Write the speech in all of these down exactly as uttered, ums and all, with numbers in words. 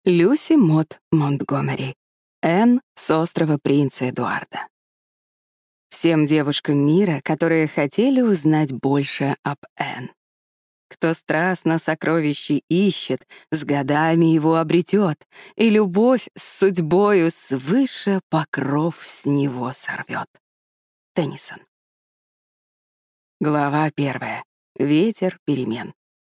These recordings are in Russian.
Люси Мот Монтгомери. Энн с острова Принца Эдуарда. Всем девушкам мира, которые хотели узнать больше об Энн. Кто страстно сокровище ищет, с годами его обретет, и любовь с судьбою свыше покров с него сорвет. Теннисон. Глава первая. Ветер перемен.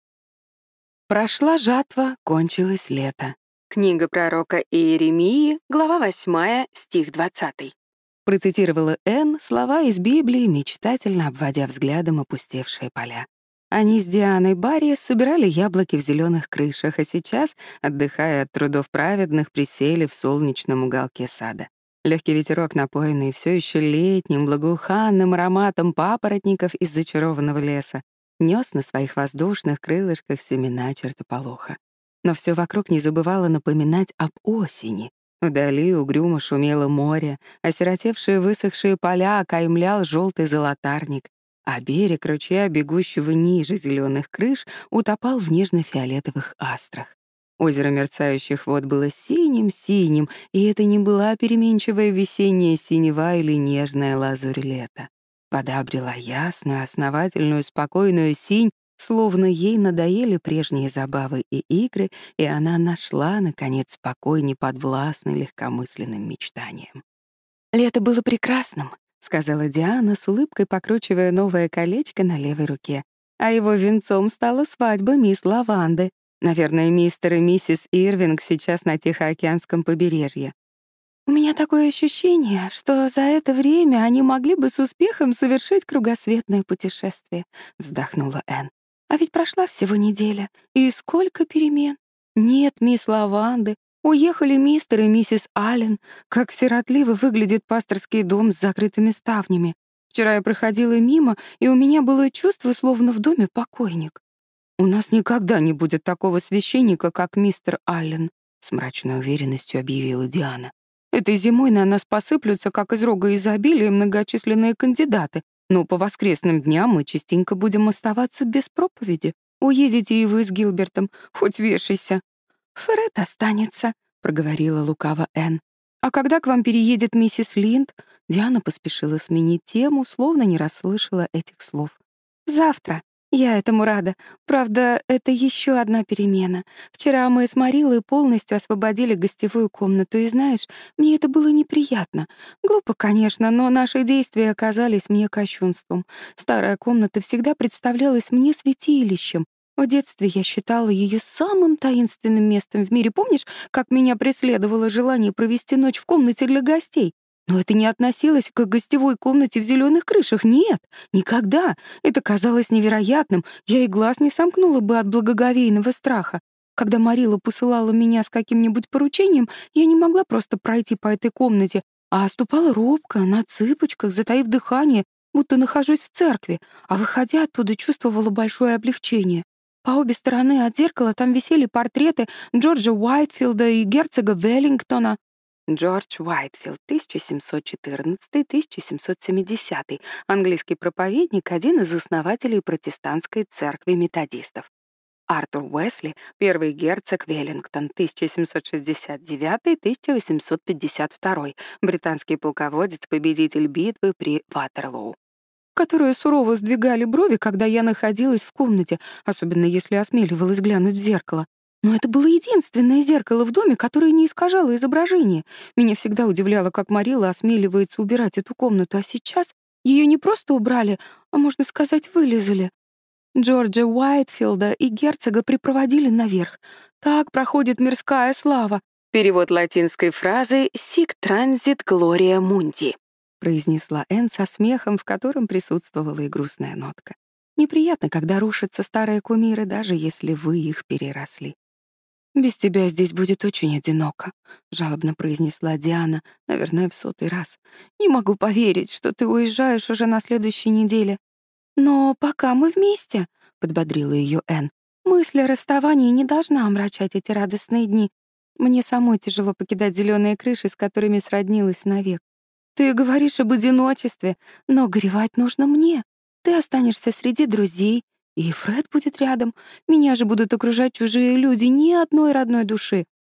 Прошла жатва, кончилось лето. Книга пророка Иеремии, глава восьмая, стих двадцатый. Процитировала Энн слова из Библии, мечтательно обводя взглядом опустевшие поля. Они с Дианой Барри собирали яблоки в зеленых крышах, а сейчас, отдыхая от трудов праведных, присели в солнечном уголке сада. Легкий ветерок, напоенный все еще летним, благоуханным ароматом папоротников из зачарованного леса, нес на своих воздушных крылышках семена чертополоха. Но все вокруг не забывало напоминать об осени. Вдали угрюмо шумело море, осиротевшие высохшие поля окаймлял желтый золотарник, а берег ручья, бегущего ниже зеленых крыш, утопал в нежно-фиолетовых астрах. Озеро мерцающих вод было синим-синим, и это не была переменчивая весенняя синева или нежная лазурь лета. Вода обрела ясную, основательную, спокойную синь, словно ей надоели прежние забавы и игры, и она нашла, наконец, покой, неподвластный легкомысленным мечтаниям. «Лето было прекрасным», — сказала Диана, с улыбкой покручивая новое колечко на левой руке. А его венцом стала свадьба мисс Лаванды. Наверное, мистер и миссис Ирвинг сейчас на Тихоокеанском побережье. «У меня такое ощущение, что за это время они могли бы с успехом совершить кругосветное путешествие», — вздохнула Энн. «А ведь прошла всего неделя, и сколько перемен. Нет мисс Лаванды, уехали мистер и миссис Аллен. Как сиротливо выглядит пасторский дом с закрытыми ставнями. Вчера я проходила мимо, и у меня было чувство, словно в доме покойник. У нас никогда не будет такого священника, как мистер Аллен», — с мрачной уверенностью объявила Диана. «Этой зимой на нас посыплются, как из рога изобилия, многочисленные кандидаты, но по воскресным дням мы частенько будем оставаться без проповеди. Уедете и вы с Гилбертом, хоть вешайся». «Фред останется», — проговорила лукаво Энн. «А когда к вам переедет миссис Линд?» Диана поспешила сменить тему, словно не расслышала этих слов. «Завтра. Я этому рада. Правда, это еще одна перемена. Вчера мы с Марилой полностью освободили гостевую комнату, и знаешь, мне это было неприятно. Глупо, конечно, но наши действия оказались мне кощунством. Старая комната всегда представлялась мне святилищем. В детстве я считала ее самым таинственным местом в мире. Помнишь, как меня преследовало желание провести ночь в комнате для гостей? Но это не относилось к гостевой комнате в зеленых крышах. Нет, никогда. Это казалось невероятным. Я и глаз не сомкнула бы от благоговейного страха. Когда Марила посылала меня с каким-нибудь поручением, я не могла просто пройти по этой комнате, а ступала робко, на цыпочках, затаив дыхание, будто нахожусь в церкви, а выходя оттуда, чувствовала большое облегчение. По обе стороны от зеркала там висели портреты Джорджа Уайтфилда и герцога Веллингтона. Джордж Уайтфилд, тысяча семьсот четырнадцатый — тысяча семьсот семидесятый, английский проповедник, один из основателей протестантской церкви методистов. Артур Уэсли, первый герцог Веллингтон, тысяча семьсот шестьдесят девятый — тысяча восемьсот пятьдесят второй, британский полководец, победитель битвы при Ватерлоу, которые сурово сдвигали брови, когда я находилась в комнате, особенно если осмеливалась глянуть в зеркало. Но это было единственное зеркало в доме, которое не искажало изображение. Меня всегда удивляло, как Марила осмеливается убирать эту комнату, а сейчас ее не просто убрали, а, можно сказать, вылезали. Джорджа Уайтфилда и герцога припроводили наверх. Так проходит мирская слава. Перевод латинской фразы «Sic transit gloria mundi», произнесла Энн со смехом, в котором присутствовала и грустная нотка. Неприятно, когда рушатся старые кумиры, даже если вы их переросли. «Без тебя здесь будет очень одиноко», — жалобно произнесла Диана, наверное, в сотый раз. «Не могу поверить, что ты уезжаешь уже на следующей неделе». «Но пока мы вместе», — подбодрила ее Энн, «мысль о расставании не должна омрачать эти радостные дни. Мне самой тяжело покидать зеленые крыши, с которыми сроднилась навек. Ты говоришь об одиночестве, но горевать нужно мне. Ты останешься среди друзей, и Фред будет рядом. Меня же будут окружать чужие люди, ни одной родной души.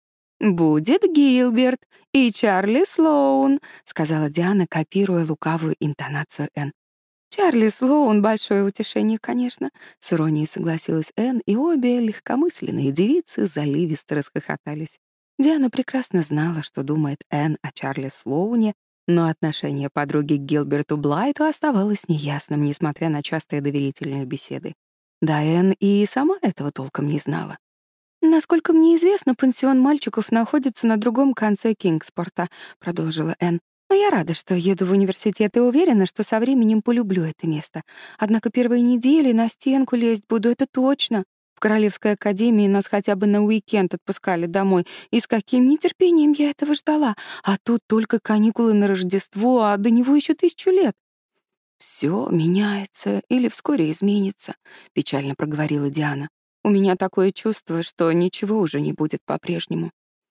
«Будет Гилберт и Чарли Слоун», — сказала Диана, копируя лукавую интонацию Энн. «Чарли Слоун — большое утешение, конечно», — с иронией согласилась Энн, и обе легкомысленные девицы заливисто расхохотались. Диана прекрасно знала, что думает Энн о Чарли Слоуне, но отношение подруги к Гилберту Блайту оставалось неясным, несмотря на частые доверительные беседы. Да, Энн и сама этого толком не знала. «Насколько мне известно, пансион мальчиков находится на другом конце Кингспорта», — продолжила Энн. «Но я рада, что еду в университет и уверена, что со временем полюблю это место. Однако первые недели на стенку лезть буду, это точно. В Королевской академии нас хотя бы на уикенд отпускали домой, и с каким нетерпением я этого ждала. А тут только каникулы на Рождество, а до него еще тысячу лет». «Всё меняется или вскоре изменится», — печально проговорила Диана. «У меня такое чувство, что ничего уже не будет по-прежнему».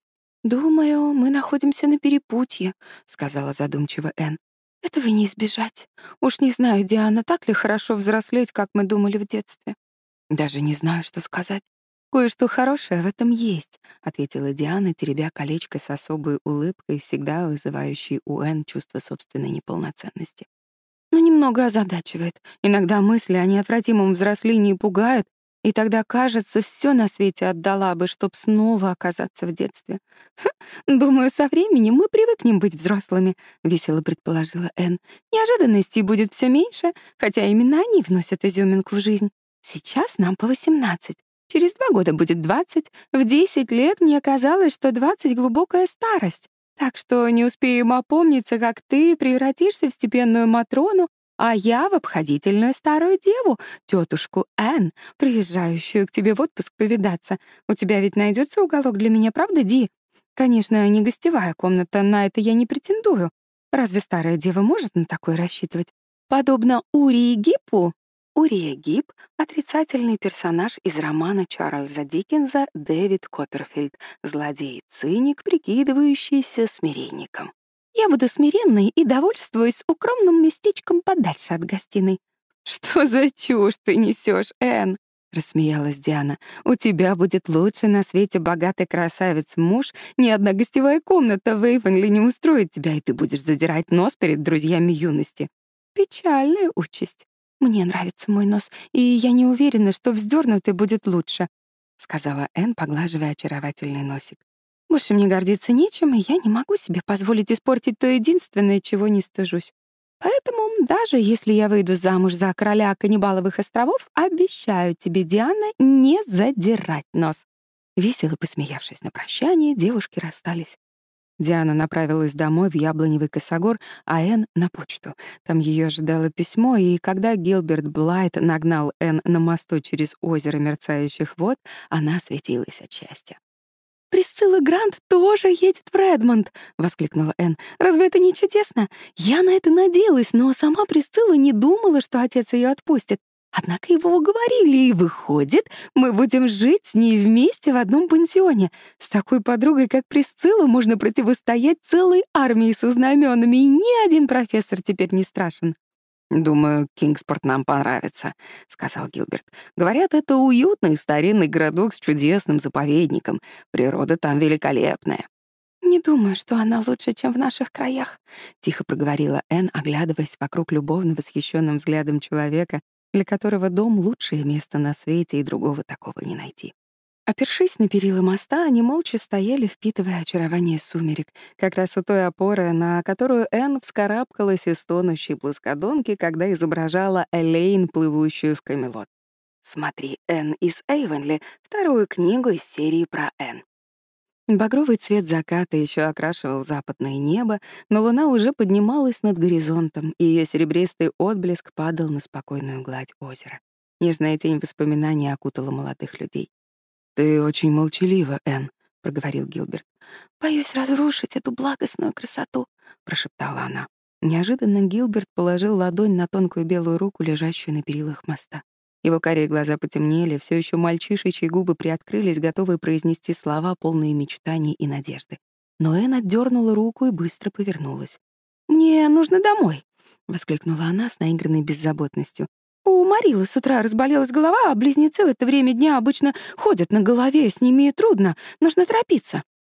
«Думаю, мы находимся на перепутье», — сказала задумчиво Энн. «Этого не избежать. Уж не знаю, Диана, так ли хорошо взрослеть, как мы думали в детстве». «Даже не знаю, что сказать. Кое-что хорошее в этом есть», — ответила Диана, теребя колечко с особой улыбкой, всегда вызывающей у Энн чувство собственной неполноценности. «Но немного озадачивает. Иногда мысли о неотвратимом взрослении пугают, и тогда, кажется, все на свете отдала бы, чтоб снова оказаться в детстве. Ха, думаю, со временем мы привыкнем быть взрослыми», — весело предположила Энн. «Неожиданностей будет все меньше, хотя именно они вносят изюминку в жизнь. Сейчас нам по восемнадцать. Через два года будет двадцать. В десять лет мне казалось, что двадцать — глубокая старость. Так что не успеем опомниться, как ты превратишься в степенную Матрону, а я в обходительную старую деву, тетушку Энн, приезжающую к тебе в отпуск повидаться. У тебя ведь найдется уголок для меня, правда, Ди? Конечно, не гостевая комната, на это я не претендую. Разве старая дева может на такое рассчитывать? Подобно Урии Гиппу». Урия Гипп — отрицательный персонаж из романа Чарльза Диккенса «Дэвид Копперфильд», злодей-циник, прикидывающийся смиренником. «Я буду смиренной и довольствуюсь укромным местечком подальше от гостиной». «Что за чушь ты несешь, Энн?» — рассмеялась Диана. «У тебя будет лучший на свете богатый красавец-муж, ни одна гостевая комната в Эйвенли не устроит тебя, и ты будешь задирать нос перед друзьями юности. Печальная участь». «Мне нравится мой нос, и я не уверена, что вздёрнутый будет лучше», — сказала Энн, поглаживая очаровательный носик. «Больше мне гордиться нечем, и я не могу себе позволить испортить то единственное, чего не стыжусь. Поэтому, даже если я выйду замуж за короля каннибаловых островов, обещаю тебе, Диана, не задирать нос». Весело посмеявшись на прощание, девушки расстались. Диана направилась домой в Яблоневый косогор, а Энн — на почту. Там ее ожидало письмо, и когда Гилберт Блайт нагнал Энн на мосту через озеро мерцающих вод, она светилась от счастья. «Присцилла Грант тоже едет в Редмонд!» — воскликнула Энн. «Разве это не чудесно? Я на это надеялась, но сама Присцилла не думала, что отец ее отпустит. Однако его уговорили, и выходит, мы будем жить с ней вместе в одном пансионе. С такой подругой, как Присцилла, можно противостоять целой армии со знаменами, и ни один профессор теперь не страшен». «Думаю, Кингспорт нам понравится», — сказал Гилберт. «Говорят, это уютный старинный городок с чудесным заповедником. Природа там великолепная». «Не думаю, что она лучше, чем в наших краях», — тихо проговорила Энн, оглядываясь вокруг любовно восхищенным взглядом человека, для которого дом — лучшее место на свете, и другого такого не найти. Опершись на перила моста, они молча стояли, впитывая очарование сумерек, как раз у той опоры, на которую Энн вскарабкалась из тонущей плоскодонки, когда изображала Элейн, плывущую в Камелот. Смотри «Энн из Эйвенли», вторую книгу из серии про Энн. Багровый цвет заката еще окрашивал западное небо, но луна уже поднималась над горизонтом, и ее серебристый отблеск падал на спокойную гладь озера. Нежная тень воспоминаний окутала молодых людей. «Ты очень молчалива, Энн», — проговорил Гилберт. «Боюсь разрушить эту благостную красоту», — прошептала она. Неожиданно Гилберт положил ладонь на тонкую белую руку, лежащую на перилах моста. Его карие глаза потемнели, все еще мальчишечьи губы приоткрылись, готовые произнести слова, полные мечтаний и надежды. Но Энн отдернула руку и быстро повернулась. «Мне нужно домой», — воскликнула она с наигранной беззаботностью. «У Марилы с утра разболелась голова, а близнецы в это время дня обычно ходят на голове, с ними трудно, нужно торопиться».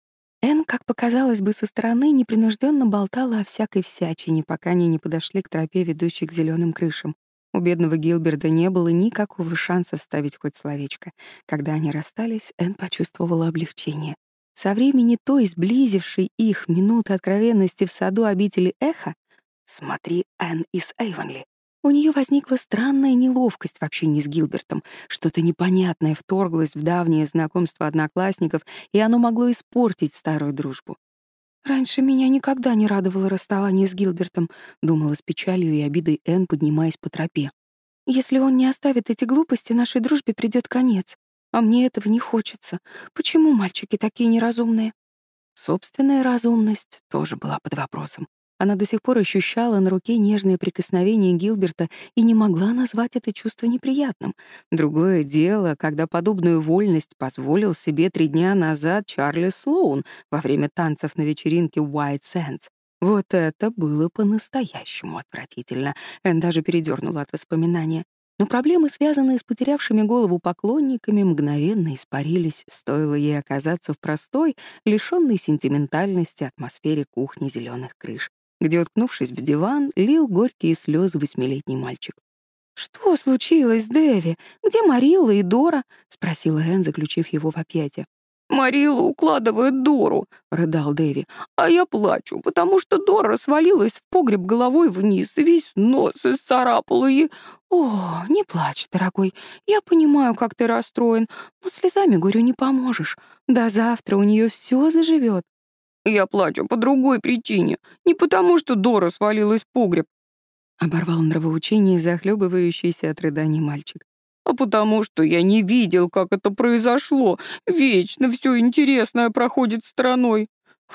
Энн, как показалось бы со стороны, непринужденно болтала о всякой всячине, пока они не подошли к тропе, ведущей к зеленым крышам. У бедного Гилберта не было никакого шанса вставить хоть словечко. Когда они расстались, Энн почувствовала облегчение. Со времени той сблизившей их минуты откровенности в саду обители Эхо «Смотри, Энн из Эйвонли», у нее возникла странная неловкость в общении с Гилбертом. Что-то непонятное вторглось в давнее знакомство одноклассников, и оно могло испортить старую дружбу. «Раньше меня никогда не радовало расставание с Гилбертом», — думала с печалью и обидой Энн, поднимаясь по тропе. «Если он не оставит эти глупости, нашей дружбе придёт конец. А мне этого не хочется. Почему мальчики такие неразумные?» Собственная разумность тоже была под вопросом. Она до сих пор ощущала на руке нежное прикосновение Гилберта и не могла назвать это чувство неприятным. Другое дело, когда подобную вольность позволил себе три дня назад Чарли Слоун во время танцев на вечеринке White Sands. Вот это было по-настоящему отвратительно. Энн даже передернула от воспоминания. Но проблемы, связанные с потерявшими голову поклонниками, мгновенно испарились, стоило ей оказаться в простой, лишённой сентиментальности атмосфере кухни зеленых крыш, где, уткнувшись в диван, лил горькие слезы восьмилетний мальчик. «Что случилось, Дэви? Где Марилла и Дора?» — спросила Энн, заключив его в объятия. «Марилла укладывает Дору», — рыдал Дэви. «А я плачу, потому что Дора свалилась в погреб головой вниз, и весь нос исцарапала и...» «О, не плачь, дорогой. Я понимаю, как ты расстроен, но слезами горю не поможешь. До завтра у нее все заживет». «Я плачу по другой причине. Не потому, что Дора свалилась в погреб», — оборвал нравоучение захлебывающийся от рыданий мальчик. «а потому что я не видел, как это произошло. Вечно все интересное проходит стороной».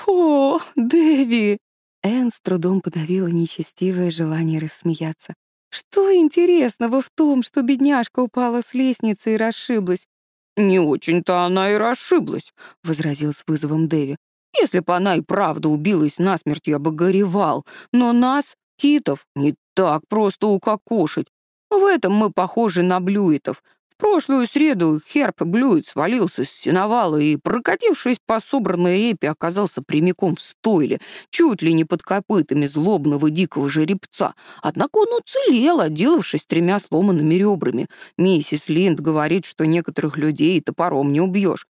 «О, Дэви!» Энн с трудом подавила нечестивое желание рассмеяться. «Что интересного в том, что бедняжка упала с лестницы и расшиблась?» «Не очень-то она и расшиблась», — возразил с вызовом Дэви. «Если бы она и правда убилась насмерть, я бы горевал. Но нас, китов, не так просто укокошить. В этом мы похожи на Блюитов. В прошлую среду Херб Блюит свалился с сеновала и, прокатившись по собранной репе, оказался прямиком в стойле, чуть ли не под копытами злобного дикого жеребца. Однако он уцелел, отделавшись тремя сломанными ребрами. Миссис Линд говорит, что некоторых людей топором не убьешь.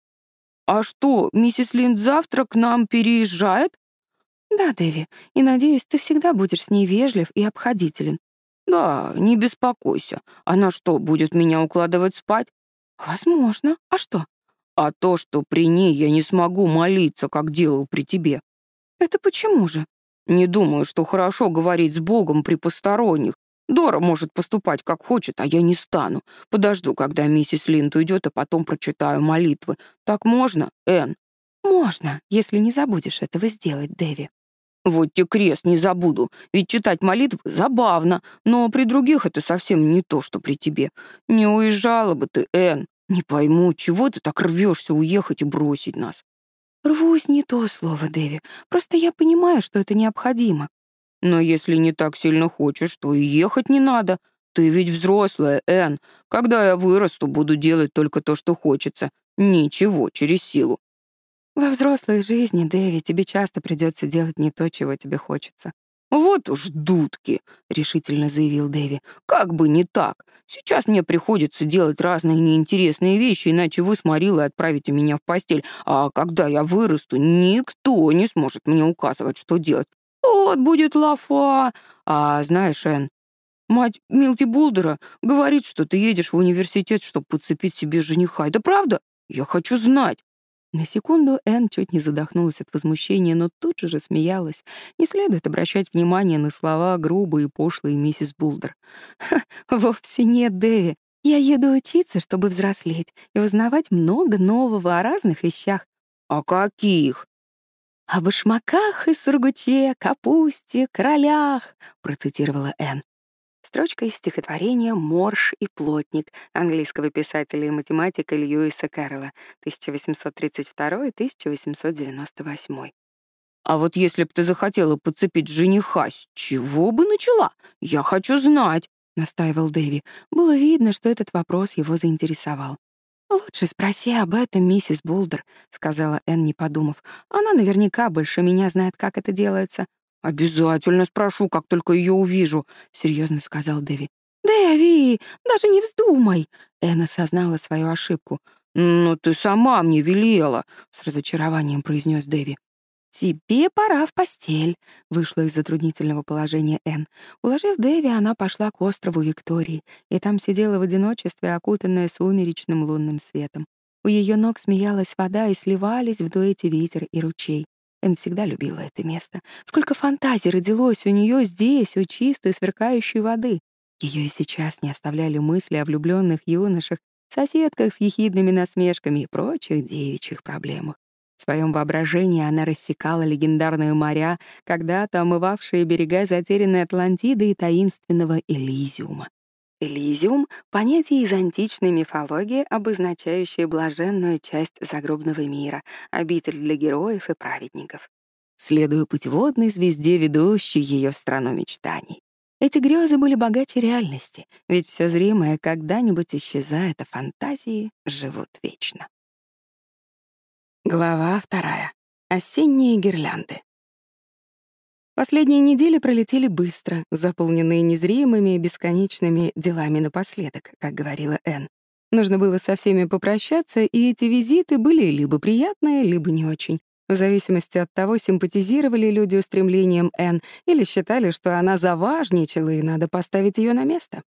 А что, миссис Линд завтра к нам переезжает?» «Да, Дэви, и, надеюсь, ты всегда будешь с ней вежлив и обходителен». «Да, не беспокойся. Она что, будет меня укладывать спать?» «Возможно. А что?» «А то, что при ней я не смогу молиться, как делал при тебе». «Это почему же?» «Не думаю, что хорошо говорить с Богом при посторонних. Дора может поступать как хочет, а я не стану. Подожду, когда миссис Линд уйдет, а потом прочитаю молитвы. Так можно, Энн?» «Можно, если не забудешь этого сделать, Дэви». «Вот те крест не забуду, ведь читать молитвы забавно, но при других это совсем не то, что при тебе. Не уезжала бы ты, Энн. Не пойму, чего ты так рвешься уехать и бросить нас?» «Рвусь не то слово, Дэви. Просто я понимаю, что это необходимо». «Но если не так сильно хочешь, то и ехать не надо. Ты ведь взрослая, Энн. Когда я вырасту, буду делать только то, что хочется. Ничего, через силу». «Во взрослой жизни, Дэви, тебе часто придется делать не то, чего тебе хочется». «Вот уж дудки», — решительно заявил Дэви. «Как бы не так. Сейчас мне приходится делать разные неинтересные вещи, иначе вы с Марилой отправите меня в постель, а когда я вырасту, никто не сможет мне указывать, что делать. Вот будет лафа. А знаешь, Энн, мать Милти Булдера говорит, что ты едешь в университет, чтобы подцепить себе жениха. Это правда? Я хочу знать». На секунду Энн чуть не задохнулась от возмущения, но тут же рассмеялась. Не следует обращать внимание на слова грубые и пошлые миссис Булдер. «Ха, вовсе нет, Дэви. Я еду учиться, чтобы взрослеть и узнавать много нового о разных вещах». «О каких?» «О башмаках и сургуче, капусте, королях», — процитировала Энн. Строчка из стихотворения «Морж и плотник» английского писателя и математика Льюиса Кэрролла тысяча восемьсот тридцать второй — тысяча восемьсот девяносто восьмой. «А вот если б ты захотела подцепить жениха, с чего бы начала? Я хочу знать», — настаивал Дэви. Было видно, что этот вопрос его заинтересовал. «Лучше спроси об этом миссис Булдер», — сказала Энн, не подумав. «Она наверняка больше меня знает, как это делается». «Обязательно спрошу, как только ее увижу», — серьезно сказал Дэви. «Дэви, даже не вздумай!» Энн осознала свою ошибку. «Ну, ты сама мне велела», — с разочарованием произнес Дэви. «Тебе пора в постель», — вышла из затруднительного положения Энн. Уложив Дэви, она пошла к острову Виктории, и там сидела в одиночестве, окутанная сумеречным лунным светом. У ее ног смеялась вода, и сливались в дуэте ветер и ручей. Энн всегда любила это место. Сколько фантазий родилось у нее здесь, у чистой, сверкающей воды. Ее и сейчас не оставляли мысли о влюбленных юношах, соседках с ехидными насмешками и прочих девичьих проблемах. В своем воображении она рассекала легендарные моря, когда-то омывавшие берега затерянной Атлантиды и таинственного Элизиума. Элизиум — понятие из античной мифологии, обозначающее блаженную часть загробного мира, обитель для героев и праведников. Следуя путеводной звезде, ведущей ее в страну мечтаний. Эти грезы были богаче реальности, ведь все зримое когда-нибудь исчезает, а фантазии живут вечно. Глава вторая. Осенние гирлянды. Последние недели пролетели быстро, заполненные незримыми и бесконечными делами напоследок, как говорила Энн. Нужно было со всеми попрощаться, и эти визиты были либо приятные, либо не очень, в зависимости от того, симпатизировали люди устремлениям Энн или считали, что она заважничала и надо поставить ее на место.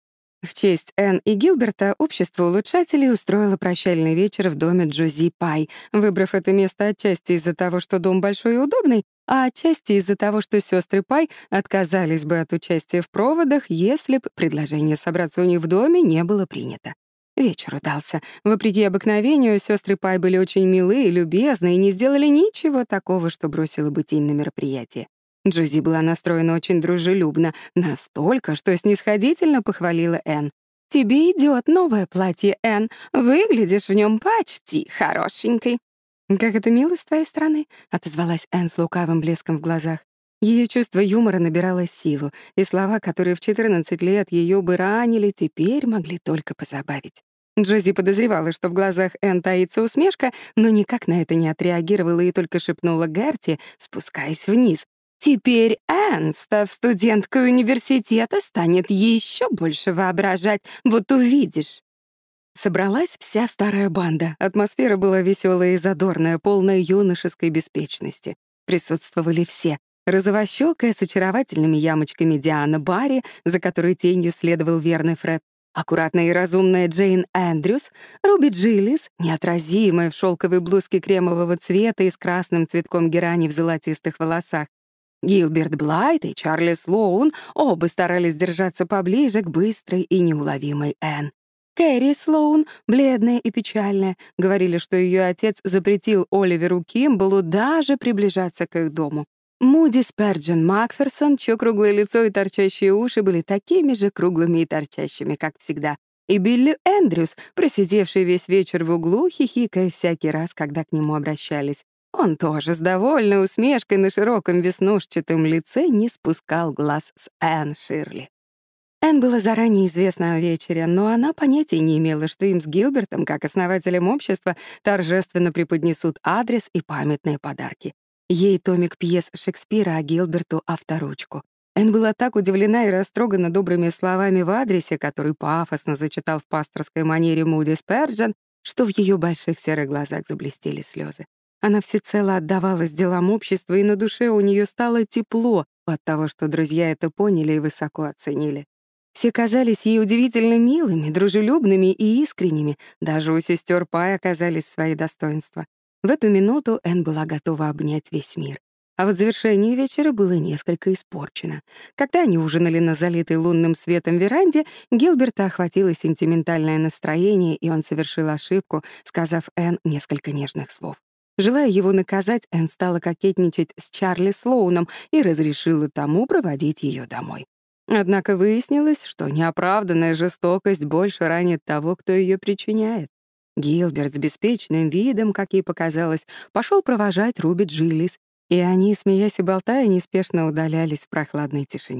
В честь Энн и Гилберта общество улучшателей устроило прощальный вечер в доме Джози Пай, выбрав это место отчасти из-за того, что дом большой и удобный, а отчасти из-за того, что сестры Пай отказались бы от участия в проводах, если б предложение собраться у них в доме не было принято. Вечер удался. Вопреки обыкновению, сестры Пай были очень милы и любезны и не сделали ничего такого, что бросило бы тень на мероприятие. Джози была настроена очень дружелюбно, настолько, что снисходительно похвалила Энн. «Тебе идет новое платье, Энн. Выглядишь в нем почти хорошенькой». «Как это мило с твоей стороны», — отозвалась Энн с лукавым блеском в глазах. Ее чувство юмора набирало силу, и слова, которые в четырнадцать лет ее бы ранили, теперь могли только позабавить. Джози подозревала, что в глазах Энн таится усмешка, но никак на это не отреагировала и только шепнула Герти, спускаясь вниз. «Теперь Энн, став студенткой университета, станет еще больше воображать, вот увидишь». Собралась вся старая банда. Атмосфера была веселая и задорная, полная юношеской беспечности. Присутствовали все. Розовощёкая с очаровательными ямочками Диана Барри, за которой тенью следовал верный Фред, аккуратная и разумная Джейн Эндрюс, Руби Джиллис, неотразимая в шелковой блузке кремового цвета и с красным цветком герани в золотистых волосах, Гилберт Блайт и Чарли Слоун оба старались держаться поближе к быстрой и неуловимой Энн. Кэрри Слоун, бледная и печальная, говорили, что ее отец запретил Оливеру Кимблу даже приближаться к их дому. Муди Сперджен Макферсон, чье круглое лицо и торчащие уши были такими же круглыми и торчащими, как всегда, и Билли Эндрюс, просидевший весь вечер в углу, хихикая всякий раз, когда к нему обращались. Он тоже с довольной усмешкой на широком веснушчатом лице не спускал глаз с Энн Ширли. Энн было заранее известно о вечере, но она понятия не имела, что им с Гилбертом, как основателем общества, торжественно преподнесут адрес и памятные подарки. Ей томик пьес Шекспира, а Гилберту — авторучку. Энн была так удивлена и растрогана добрыми словами в адресе, который пафосно зачитал в пасторской манере Муди Сперджен, что в ее больших серых глазах заблестели слезы. Она всецело отдавалась делам общества, и на душе у нее стало тепло от того, что друзья это поняли и высоко оценили. Все казались ей удивительно милыми, дружелюбными и искренними, даже у сестер Пай оказались свои достоинства. В эту минуту Энн была готова обнять весь мир. А вот завершение вечера было несколько испорчено. Когда они ужинали на залитой лунным светом веранде, Гилберта охватило сентиментальное настроение, и он совершил ошибку, сказав Энн несколько нежных слов. Желая его наказать, Энн стала кокетничать с Чарли Слоуном и разрешила тому проводить ее домой. Однако выяснилось, что неоправданная жестокость больше ранит того, кто ее причиняет. Гилберт с беспечным видом, как ей показалось, пошел провожать Руби Джиллис, и они, смеясь и болтая, неспешно удалялись в прохладной тишине.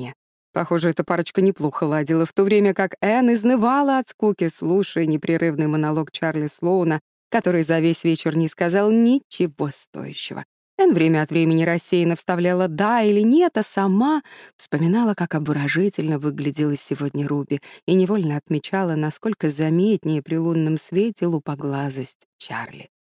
Похоже, эта парочка неплохо ладила, в то время как Энн изнывала от скуки, слушая непрерывный монолог Чарли Слоуна, который за весь вечер не сказал ничего стоящего. Энн время от времени рассеянно вставляла «да» или «нет», а сама вспоминала, как обворожительно выглядела сегодня Руби, и невольно отмечала, насколько заметнее при лунном свете лупоглазость Чарли.